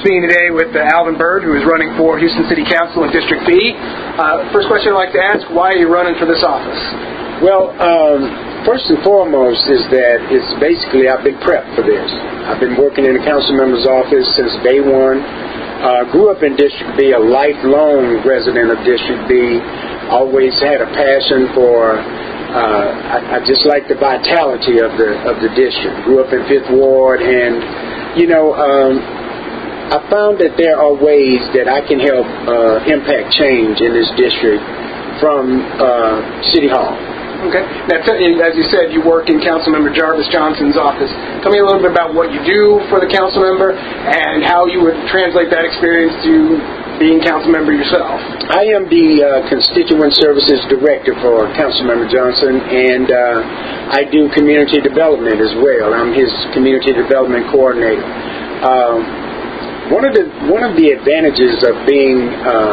speaking today with Alvin Byrd, who is running for Houston City Council in District B. First question I'd like to ask, why are you running for this office? Well, first and foremost is that it's basically I've been prepped for this. I've been working in the council member's office since day one. Grew up in District B, a lifelong resident of District B. Always had a passion for, I just like the vitality of the district. Grew up in 5th Ward, and, I found that there are ways that I can help impact change in this district from City Hall. Okay. Now, as you said, you work in Councilmember Jarvis Johnson's office. Tell me a little bit about what you do for the council member and how you would translate that experience to being council member yourself. I am the Constituent Services Director for Councilmember Johnson, and I do community development as well. I'm his community development coordinator. One of the advantages of being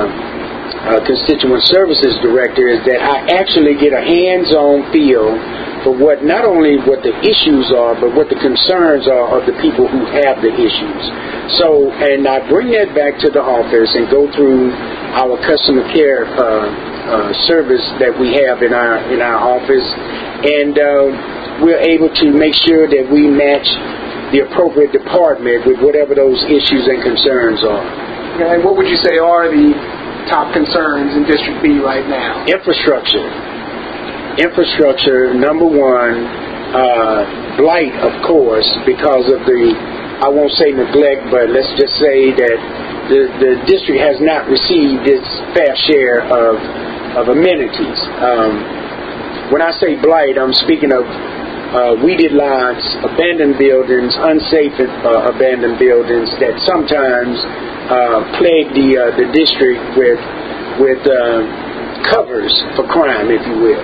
Constituent Services Director is that I actually get a hands-on feel for not only what the issues are, but what the concerns are of the people who have the issues. So, and I bring that back to the office and go through our customer care service that we have in our office, and we're able to make sure that we match the appropriate department with whatever those issues and concerns are. And what would you say are the top concerns in District B right now? Infrastructure, number one. Blight, of course, because of I won't say neglect, but let's just say that the district has not received its fair share of amenities. When I say blight, I'm speaking of weeded lots, abandoned buildings, unsafe abandoned buildings that sometimes plague the district with covers for crime, if you will.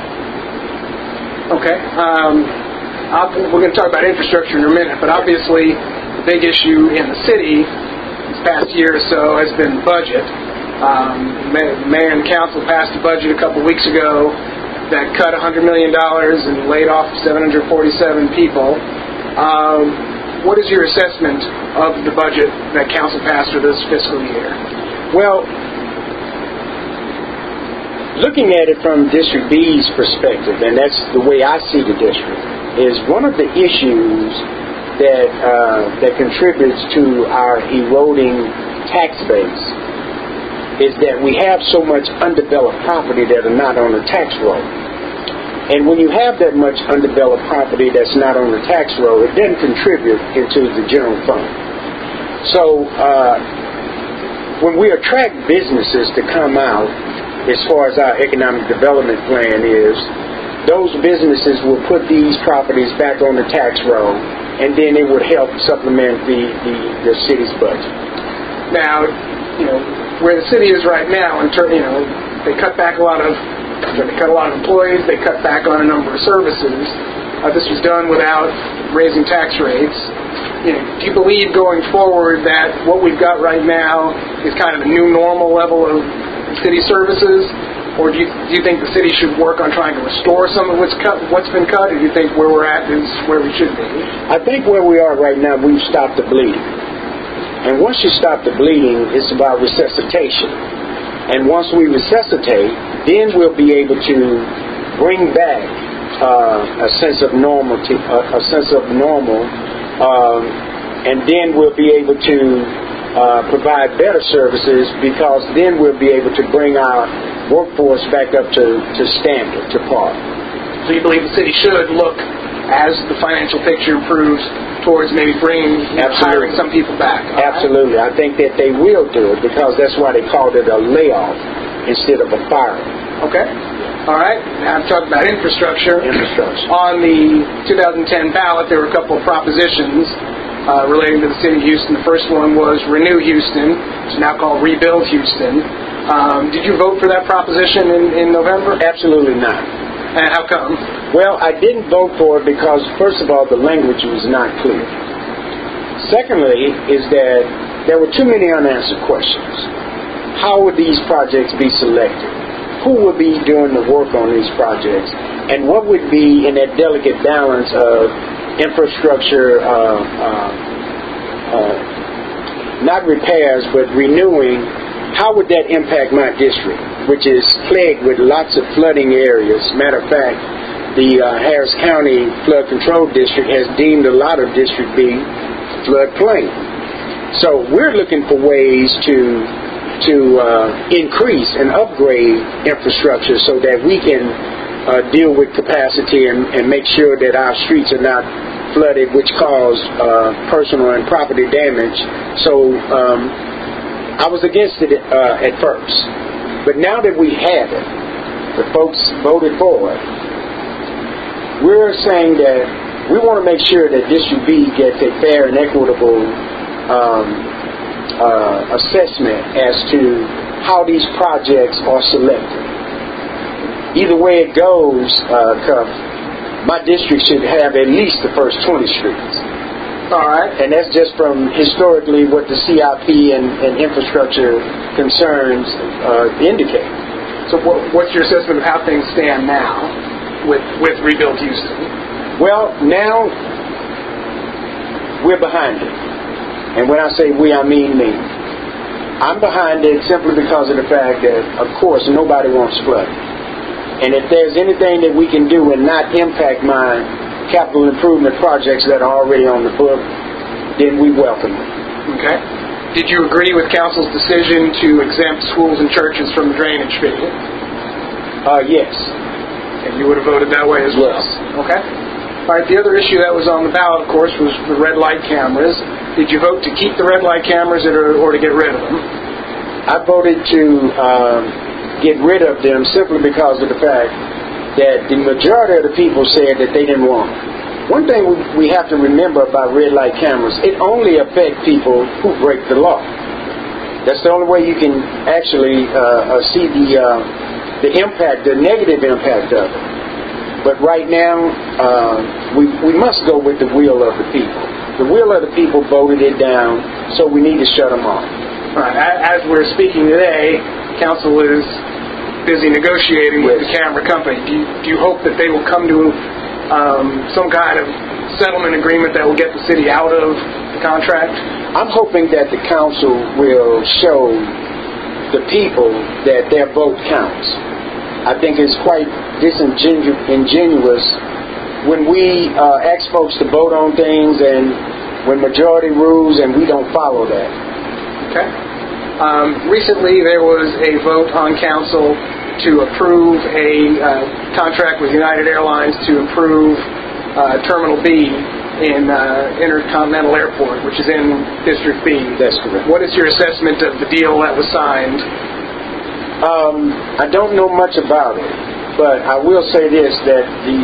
Okay. We're going to talk about infrastructure in a minute, but obviously the big issue in the city this past year or so has been the budget. The mayor and council passed a budget a couple weeks ago that cut $100 million and laid off 747 people. What is your assessment of the budget that council passed for this fiscal year? Well, looking at it from District B's perspective, and that's the way I see the district, is one of the issues that contributes to our eroding tax base is that we have so much undeveloped property that are not on the tax roll. And when you have that much undeveloped property that's not on the tax roll, it doesn't contribute into the general fund. So when we attract businesses to come out, as far as our economic development plan is, those businesses will put these properties back on the tax roll, and then it would help supplement the city's budget. Now, where the city is right now, they cut back a lot of employees, they cut back on a number of services. This was done without raising tax rates. Do you believe going forward that what we've got right now is kind of a new normal level of city services, or do you think the city should work on trying to restore some of what's been cut, or do you think where we're at is where we should be? I think where we are right now, we've stopped the bleeding. And once you stop the bleeding, it's about resuscitation. And once we resuscitate, then we'll be able to bring back a sense of normality, and then we'll be able to provide better services, because then we'll be able to bring our workforce back up to standard, to par. So you believe the city should look, as the financial picture improves, towards maybe hiring some people back? Absolutely. I think that they will do it, because that's why they called it a layoff instead of a firing. Okay. All right. Now I'm talking about infrastructure. On the 2010 ballot, there were a couple of propositions relating to the city of Houston. The first one was Renew Houston, which is now called Rebuild Houston. Did you vote for that proposition in November? Absolutely not. And how come? Well, I didn't vote for it because, first of all, the language was not clear. Secondly, is that there were too many unanswered questions. How would these projects be selected? Who would be doing the work on these projects? And what would be in that delicate balance of infrastructure not repairs, but renewing, how would that impact my district, which is plagued with lots of flooding areas? Matter of fact, the Harris County Flood Control District has deemed a lot of District B floodplain. So we're looking for ways to increase and upgrade infrastructure so that we can deal with capacity and make sure that our streets are not flooded, which cause personal and property damage. So I was against it at first, but now that we have it, the folks voted for it, we're saying that we want to make sure that District B gets a fair and equitable assessment as to how these projects are selected. Either way it goes, Cuff, my district should have at least the first 20 streets. All right. And that's just from historically what the CIP and infrastructure concerns indicate. So what's your assessment of how things stand now with Rebuild Houston? Well, now we're behind it. And when I say we, I mean me. I'm behind it simply because of the fact that, of course, nobody wants flooding. And if there's anything that we can do and not impact my capital improvement projects that are already on the book, then we welcome it. Okay. Did you agree with council's decision to exempt schools and churches from the drainage fee? Yes. And you would have voted that way as well? Yes. Okay. All right, the other issue that was on the ballot, of course, was the red light cameras. Did you vote to keep the red light cameras or to get rid of them? I voted to get rid of them simply because of the fact that the majority of the people said that they didn't want them. One thing we have to remember about red light cameras, it only affects people who break the law. That's the only way you can actually see the impact, the negative impact of it. But right now, we must go with the will of the people. The will of the people voted it down, so we need to shut them off. Right. As we're speaking today, council is busy negotiating with the camera company. Do you hope that they will come to some kind of settlement agreement that will get the city out of the contract? I'm hoping that the council will show the people that their vote counts. I think it's quite disingenuous when we ask folks to vote on things and when majority rules and we don't follow that. Okay. Recently there was a vote on council to approve a contract with United Airlines to improve Terminal B in Intercontinental Airport, which is in District B. That's correct. What is your assessment of the deal that was signed? I don't know much about it, but I will say this, that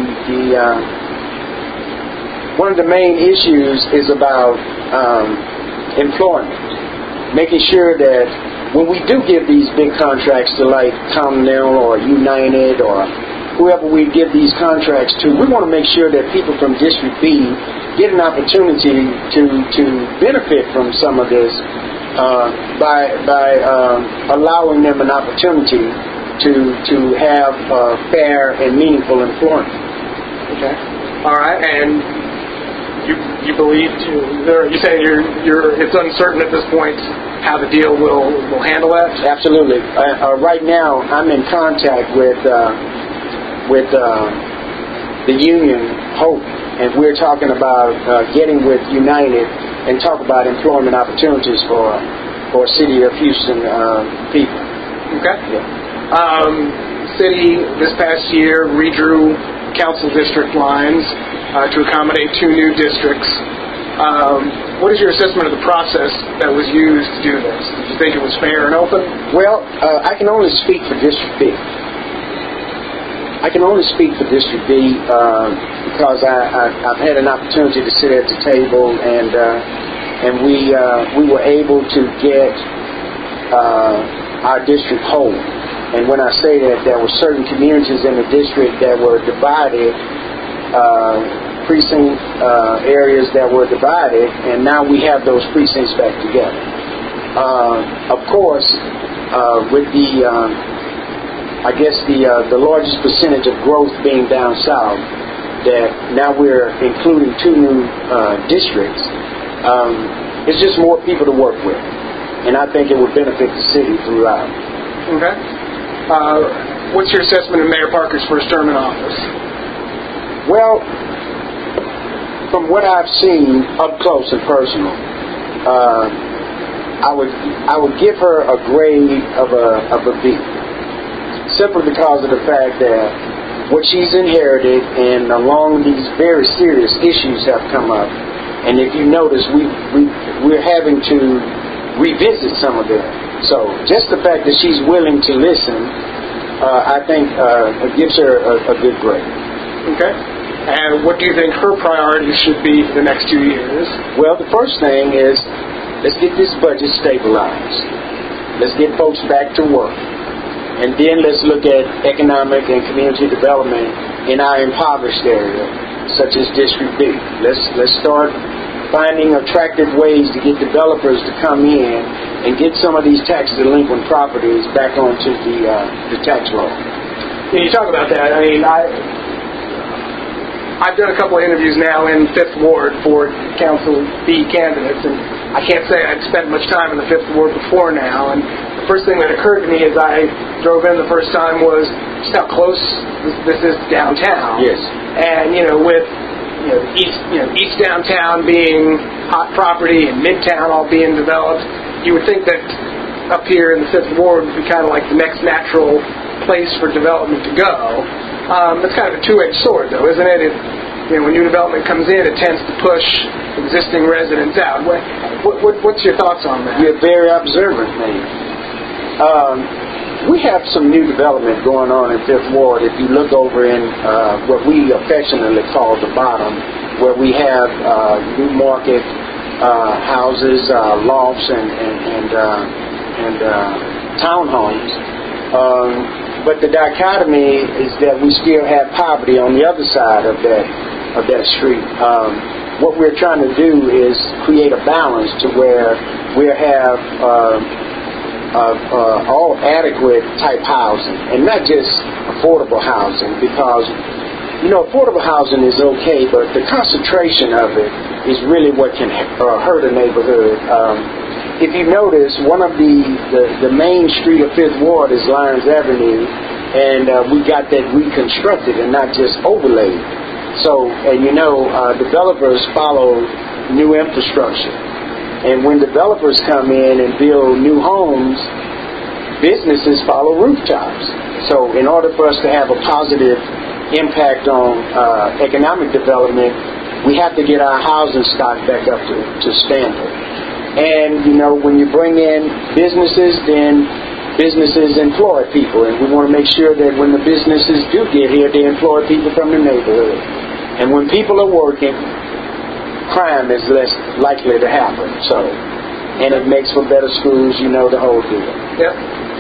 one of the main issues is about employment. Making sure that when we do give these big contracts to like Continental or United or whoever we give these contracts to, we want to make sure that people from District B get an opportunity to benefit from some of this by allowing them an opportunity to have fair and meaningful employment. Okay. All right. And you believe you say it's uncertain at this point how the deal will handle that? Absolutely. Right now, I'm in contact with the union, Hope, and we're talking about getting with United and talk about employment opportunities for City of Houston people. Okay. Yeah. City this past year redrew council district lines to accommodate 2 new districts. What is your assessment of the process that was used to do this? Did you think it was fair and open? Well, I can only speak for District B. Because I've had an opportunity to sit at the table and we were able to get our district whole. And when I say that, there were certain communities in the district that were divided, precinct areas that were divided, and now we have those precincts back together. Of course, with the largest percentage of growth being down south, that now we're including 2 new districts. It's just more people to work with. I think it would benefit the city throughout. Okay. What's your assessment of Mayor Parker's first term in office? Well, from what I've seen up close and personal, I would give her a grade of a B, simply because of the fact that what she's inherited and along these very serious issues have come up, and if you notice, we're having to revisit some of them. So just the fact that she's willing to listen, I think it gives her a good grade. Okay. And what do you think her priorities should be for the next 2 years? Well, the first thing is, let's get this budget stabilized. Let's get folks back to work. And then let's look at economic and community development in our impoverished area, such as District B. Let's start finding attractive ways to get developers to come in and get some of these tax delinquent properties back onto the tax roll. Can you talk about that? I mean, I've done a couple of interviews now in 5th Ward for Council B candidates, and I can't say I'd spent much time in the 5th Ward before now, and the first thing that occurred to me as I drove in the first time was just how close this is to downtown. Yes. And, with East downtown being hot property and Midtown all being developed, you would think that up here in the 5th Ward would be kind of like the next natural place for development to go. It's kind of a two-edged sword, though, isn't it? When new development comes in, it tends to push existing residents out. What's your thoughts on that? You're very observant, man. We have some new development going on in 5th Ward. If you look over in what we affectionately call the bottom, where we have new market houses, lofts, and townhomes. But the dichotomy is that we still have poverty on the other side of that street. What we're trying to do is create a balance to where we have all adequate type housing, and not just affordable housing, because affordable housing is okay, but the concentration of it is really what can hurt a neighborhood. If you notice, one of the main street of 5th Ward is Lyons Avenue, and we got that reconstructed and not just overlaid. So, and developers follow new infrastructure. And when developers come in and build new homes, businesses follow rooftops. So in order for us to have a positive impact on economic development, we have to get our housing stock back up to standard. And, when you bring in businesses, then businesses employ people. And we want to make sure that when the businesses do get here, they employ people from the neighborhood. And when people are working, crime is less likely to happen. So, and it makes for better schools, the whole deal. Yep.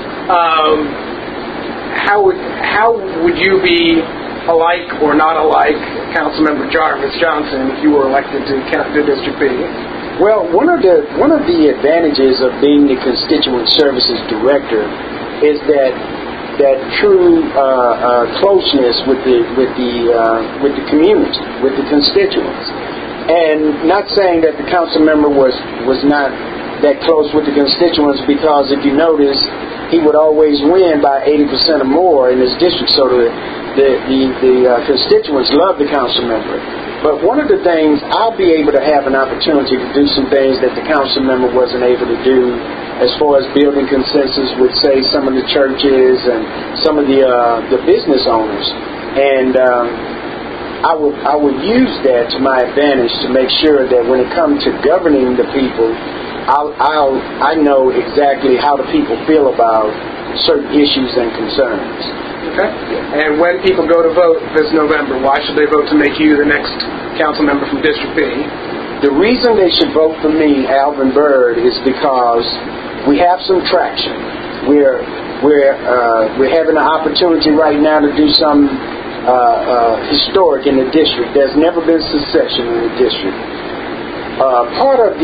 How would you be alike or not alike Councilmember Jarvis Johnson if you were elected to District B? Well, one of the advantages of being the Constituent Services Director is that true closeness with the community, with the constituents. And not saying that the council member was not that close with the constituents, because if you notice, he would always win by 80% or more in his district. So the constituents love the council member. But one of the things, I'll be able to have an opportunity to do some things that the council member wasn't able to do, as far as building consensus with, say, some of the churches and some of the business owners. And I would use that to my advantage to make sure that when it comes to governing the people, I know exactly how the people feel about certain issues and concerns. Okay. And when people go to vote this November, why should they vote to make you the next council member from District B? The reason they should vote for me, Alvin Byrd, is because we have some traction. We're having an opportunity right now to do some historic in the district. There's never been secession in the district. Part of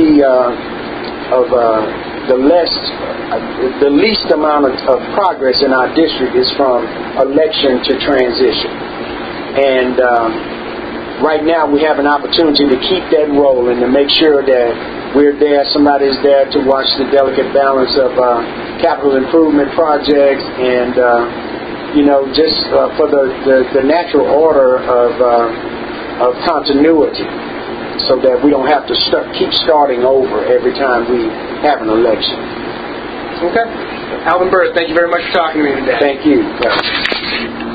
the least amount of progress in our district is from election to transition. And right now we have an opportunity to keep that rolling, to make sure that we're there, somebody's there to watch the delicate balance of capital improvement projects and, just for the natural order of continuity so that we don't have to keep starting over every time we have an election. Okay. Alvin Bird, thank you very much for talking to me today. Thank you.